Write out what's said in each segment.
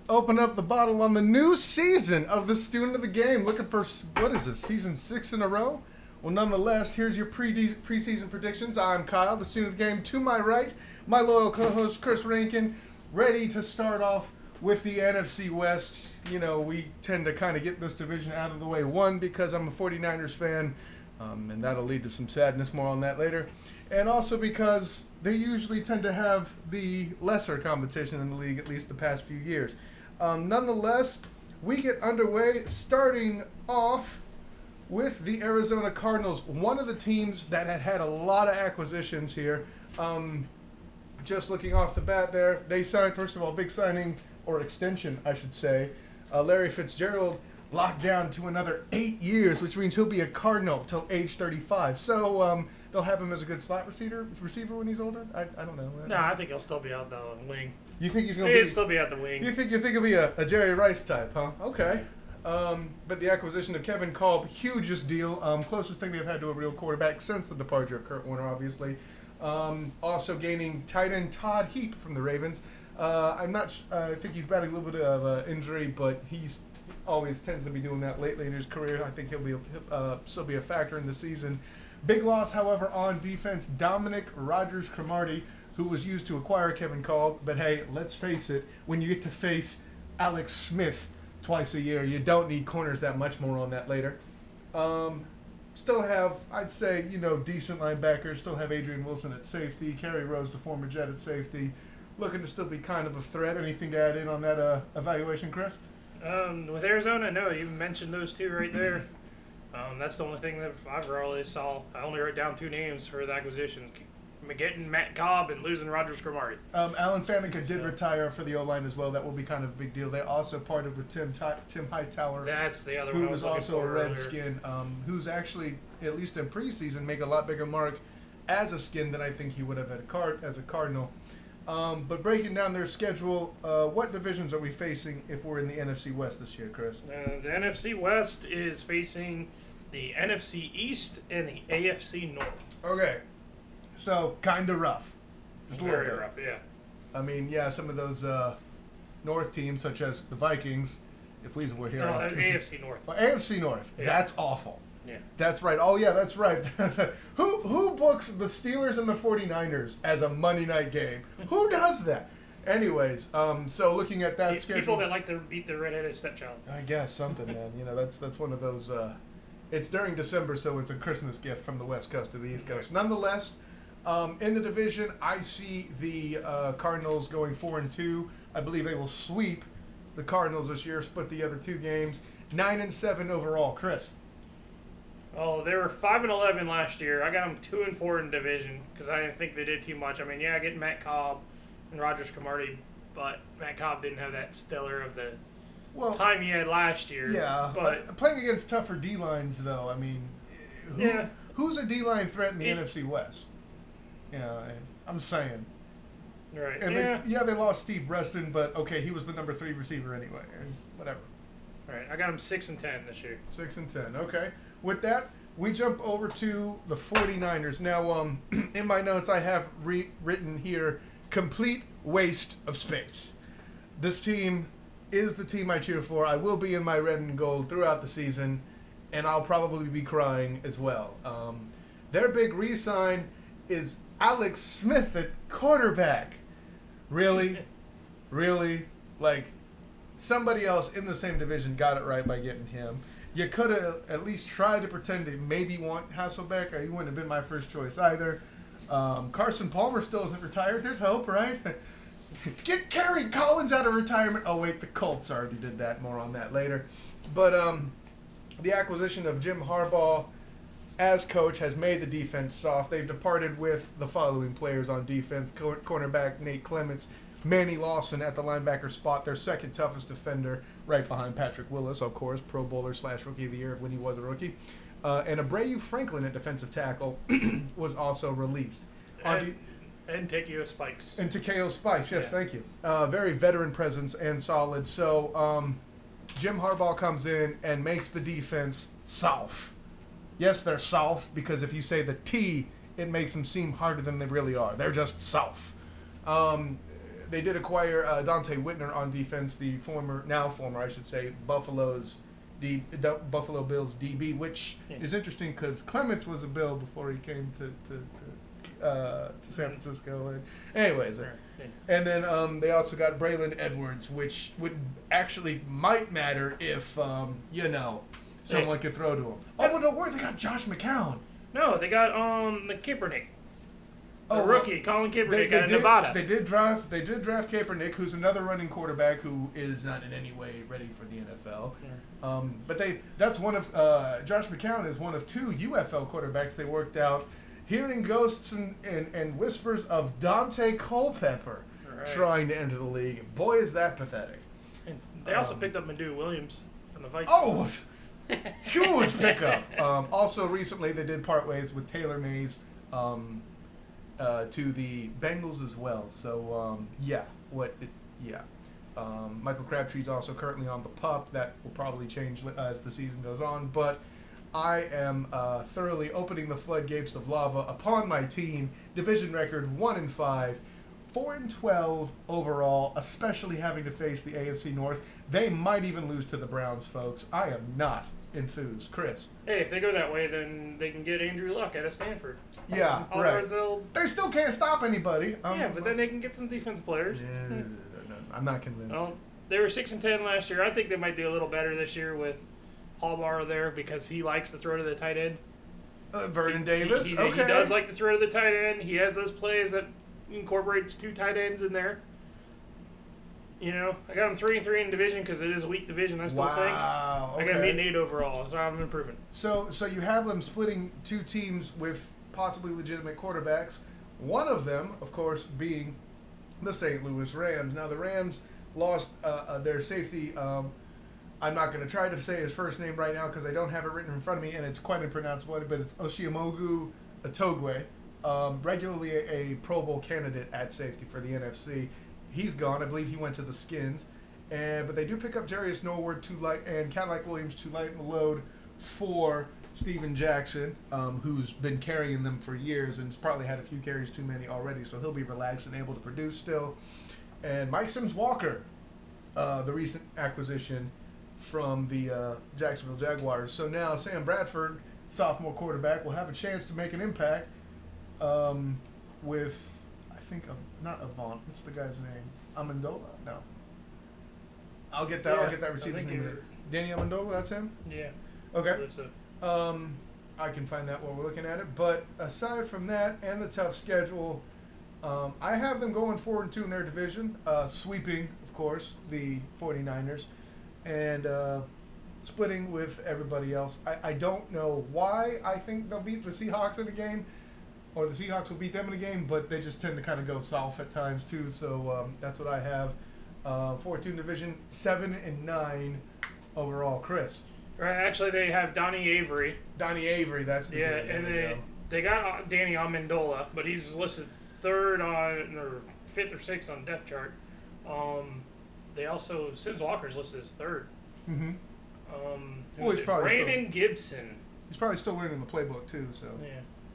open up the bottle on the new season of the Student of the Game. Looking for, what is it, season 6 in a row? Well, nonetheless, here's your preseason predictions. I'm Kyle, the Student of the Game. To my right, my loyal co-host, Chris Rankin, ready to start off with the NFC West. You know, we tend to kind of get this division out of the way. One, because I'm a 49ers fan, and that'll lead to some sadness. More on that later. And also because they usually tend to have the lesser competition in the league, at least the past few years. Nonetheless, we get underway, starting off with the Arizona Cardinals, one of the teams that had a lot of acquisitions here. Just looking off the bat there, they signed, first of all, big signing, or extension, I should say. Larry Fitzgerald locked down to another 8 years, which means he'll be a Cardinal till age 35. So they'll have him as a good slot receiver when he's older? I don't know. No, I think he'll still be out the wing. You think he's going to He'll still be out the wing. You think he'll be a Jerry Rice type, huh? Okay. But the acquisition of Kevin Kolb, hugest deal. Closest thing they've had to a real quarterback since the departure of Kurt Warner, obviously. Also gaining tight end Todd Heap from the Ravens. I think he's battling a little bit of injury, but he's always tends to be doing that lately in his career. I think he'll still be a factor in the season. Big loss, however, on defense, Dominic Rodgers-Cromartie, who was used to acquire Kevin Kolb. But hey, let's face it, when you get to face Alex Smith twice a year, you don't need corners that much. More on that later. Still have, I'd say, decent linebackers. Still have Adrian Wilson at safety. Kerry Rose, the former Jet, at safety. Looking to still be kind of a threat. Anything to add in on that evaluation, Chris? With Arizona, no. You mentioned those two right there. That's the only thing that I've really saw. I only wrote down two names for the acquisition. Getting Matt Cobb and losing Rodgers-Cromartie. Alan Faneca did retire for the O-line as well. That will be kind of a big deal. They also parted with Tim Hightower. That's the other who one. Who was also a Redskin, who's actually, at least in preseason, make a lot bigger mark as a Skin than I think he would have as a Cardinal. But breaking down their schedule, what divisions are we facing if we're in the NFC West this year, Chris? The NFC West is facing the NFC East and the AFC North. Okay. So, kind of rough. Just a little bit. Very rough, yeah. I mean, yeah, some of those North teams, such as the Vikings, if we were here. No, AFC North. Well, AFC North. Yeah. That's awful. Yeah. That's right. Oh, yeah, that's right. Who books the Steelers and the 49ers as a Monday night game? Who does that? Anyways, so looking at that schedule. People that like to beat their redheaded stepchild. I guess something, man. That's one of those. It's during December, so it's a Christmas gift from the West Coast to the East Coast. Nonetheless, in the division, I see the Cardinals going 4-2. I believe they will sweep the Cardinals this year, split the other two games. 9-7 overall. Chris. Oh, they were 5-11 last year. I got them 2-4 in division because I didn't think they did too much. I mean, yeah, getting Matt Cobb and Rodgers-Cromartie, but Matt Cobb didn't have that stellar of the time he had last year. Yeah, but playing against tougher D-lines, though, I mean, who's a D-line threat in the NFC West? I'm saying. Right. And they lost Steve Breston, but okay, he was the number 3 receiver anyway, and whatever. All right, I got him 6-10 this year. 6-10, okay. With that, we jump over to the 49ers. Now, in my notes, I have written here, complete waste of space. This team is the team I cheer for. I will be in my red and gold throughout the season, and I'll probably be crying as well. Their big re-sign is Alex Smith at quarterback. Really? Really? Like, somebody else in the same division got it right by getting him. You could have at least tried to pretend to maybe want Hasselbeck. He wouldn't have been my first choice either. Carson Palmer still isn't retired. There's hope, right? Get Kerry Collins out of retirement. Oh, wait, the Colts already did that. More on that later. But the acquisition of Jim Harbaugh as coach has made the defense soft. They've departed with the following players on defense. Cornerback Nate Clements, Manny Lawson at the linebacker spot, their second toughest defender, right behind Patrick Willis, of course, Pro Bowler / Rookie of the Year when he was a rookie. And Abreu Franklin at defensive tackle was also released. And Takeo Spikes. And Takeo Spikes, yes, Yeah. thank you. Very veteran presence and solid. So Jim Harbaugh comes in and makes the defense soft. Yes, they're soft because if you say the T, it makes them seem harder than they really are. They're just soft. The they did acquire Dante Whitner on defense, the now former, I should say, Buffalo Bills DB, which is interesting because Clements was a Bill before he came to San Francisco. And anyways, and then they also got Braylon Edwards, which would actually might matter if someone could throw to him. Oh, but don't worry, they got Josh McCown. No, they got the Kaepernick. Rookie, Colin Kaepernick out of Nevada. They did draft Kaepernick, who's another running quarterback who is not in any way ready for the NFL. Yeah. But that's one of Josh McCown is one of 2 UFL quarterbacks they worked out. Hearing ghosts and whispers of Dante Culpepper trying to enter the league. Boy, is that pathetic. And they also picked up Madu Williams from the Vikings. Oh, huge pickup. Also, recently they did part ways with Taylor Mays to the Bengals as well. So, Michael Crabtree's also currently on the PUP. That will probably change as the season goes on. But I am thoroughly opening the floodgates of lava upon my team. Division record 1-5, 4-12 overall, especially having to face the AFC North. They might even lose to the Browns, folks. I am not enthused. Chris? Hey, if they go that way, then they can get Andrew Luck out of Stanford. Yeah, right. They still can't stop anybody. But then they can get some defensive players. Yeah, I'm not convinced. They were 6-10 last year. I think they might do a little better this year with Hallbar there because he likes to throw to the tight end. Vernon Davis, he does like to throw to the tight end. He has those plays that incorporates 2 tight ends in there. I got him 3-3 in division because it is a weak division. I still think. Okay. I got him 8-8 overall, so I'm improving. So you have them splitting 2 teams with possibly legitimate quarterbacks. One of them, of course, being the St. Louis Rams. Now the Rams lost their safety. I'm not going to try to say his first name right now because I don't have it written in front of me, and it's quite unpronounceable, but it's Oshiamogu Atogwe, regularly a Pro Bowl candidate at safety for the NFC. He's gone. I believe he went to the Skins. But they do pick up Jarius Norwood and Cadillac Williams to lighten the load for Steven Jackson, who's been carrying them for years and has probably had a few carries too many already, so he'll be relaxed and able to produce still. And Mike Sims-Walker, the recent acquisition from the Jacksonville Jaguars. So now Sam Bradford, sophomore quarterback, will have a chance to make an impact with, I think, not Avant. What's the guy's name? Amendola? No. I'll get that. I'll get that receiver's name. Danny Amendola, that's him? Yeah. Okay. I can find that while we're looking at it. But aside from that and the tough schedule, I have them going 4-2 in their division, sweeping, of course, the 49ers. And splitting with everybody else. I don't know why I think they'll beat the Seahawks in a game, or the Seahawks will beat them in a game, but they just tend to kind of go south at times too. So that's what I have. 4-2 division, 7-9 overall. Chris? Right. Actually, they have Donnie Avery. Donnie Avery, that's the dude. And they got Danny Amendola, but he's listed 3rd on or 5th or 6th on depth chart. They also Sims Walker's listed as 3rd. Mm-hmm. Well, he's probably Brandon Gibson. He's probably still learning the playbook too. So yeah.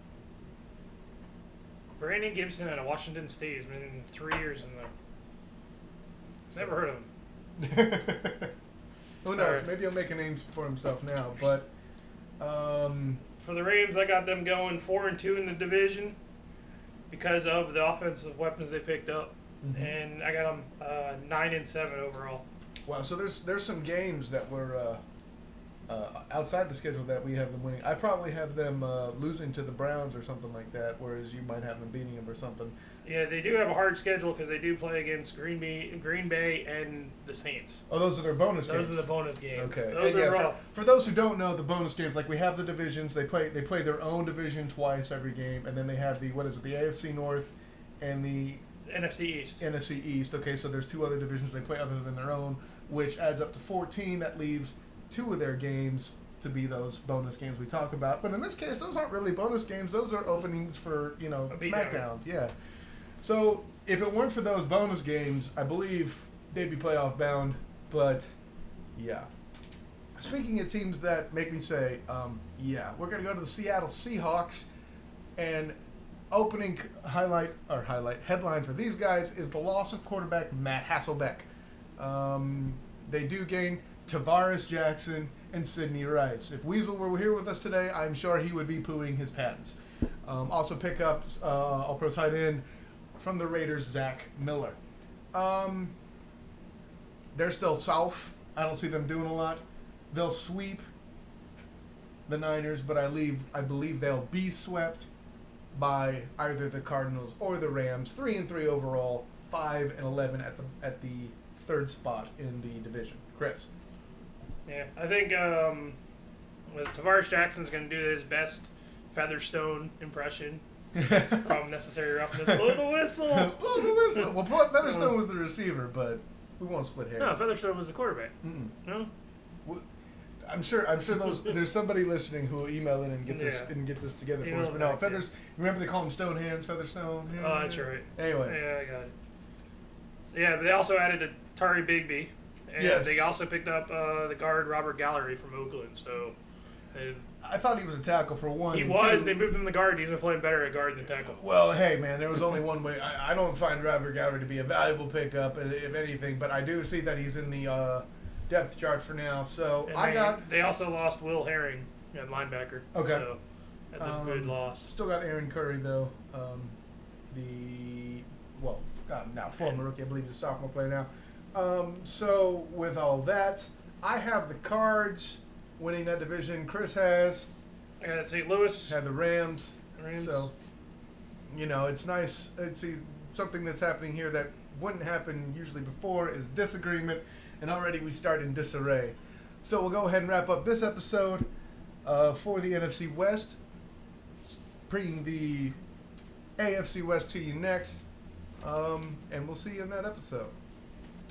Brandon Gibson out of Washington State has been in 3 years in the. Never heard of him. Who knows? Maybe he'll make a name for himself now. But for the Rams, I got them going 4-2 in the division because of the offensive weapons they picked up. Mm-hmm. And I got them 9-7 overall. Wow, so there's some games that were outside the schedule that we have them winning. I probably have them losing to the Browns or something like that, whereas you might have them beating them or something. Yeah, they do have a hard schedule because they do play against Green Bay and the Saints. Oh, those are their bonus games? Those are the bonus games. Okay. Those are rough. For those who don't know, the bonus games, like we have the divisions, they play their own division twice every game, and then they have the AFC North and the NFC East. NFC East. Okay, so there's 2 other divisions they play other than their own, which adds up to 14. That leaves 2 of their games to be those bonus games we talk about. But in this case, those aren't really bonus games. Those are openings for, SmackDowns. Yeah. So if it weren't for those bonus games, I believe they'd be playoff bound. But, yeah. Speaking of teams that make me say, we're going to go to the Seattle Seahawks. And opening headline for these guys is the loss of quarterback Matt Hasselbeck. They do gain Tavares Jackson and Sidney Rice. If Weasel were here with us today, I'm sure he would be pooing his pants. Also pick up All-Pro tight end from the Raiders, Zach Miller. They're still south. I don't see them doing a lot. They'll sweep the Niners, but I believe they'll be swept by either the Cardinals or the Rams. 3-3 overall, 5-11 at the third spot in the division. Chris. Yeah, I think Tavares Jackson's going to do his best Featherstone impression from Necessary Roughness. Blow the whistle! Blow the whistle! Well, Featherstone was the receiver, but we won't split hairs. No, Featherstone was the quarterback. Mm-mm. No? I'm sure there's somebody listening who will email in and get this together for us. But no, Feathers. Remember they call them Stone Hands, Featherstone. Yeah, oh, that's right. Anyways, yeah, I got it. So, yeah, but they also added a Tari Bigby, and yes. they also picked up the guard Robert Gallery from Oakland. So I thought he was a tackle for one. He was. They moved him to guard. He's been playing better at guard than tackle. Well, hey man, there was only one way. I don't find Robert Gallery to be a valuable pickup, if anything, but I do see that he's in the depth chart for now. So and they also lost Will Herring at linebacker. Okay. So that's a good loss. Still got Aaron Curry though. Now former rookie, I believe he's a sophomore player now. So with all that, I have the Cards winning that division. Chris has. I got St. Louis. Had the Rams. So, it's nice. It's something that's happening here that wouldn't happen usually before is disagreement, and already we start in disarray. So we'll go ahead and wrap up this episode for the NFC West. Bringing the AFC West to you next. And we'll see you in that episode.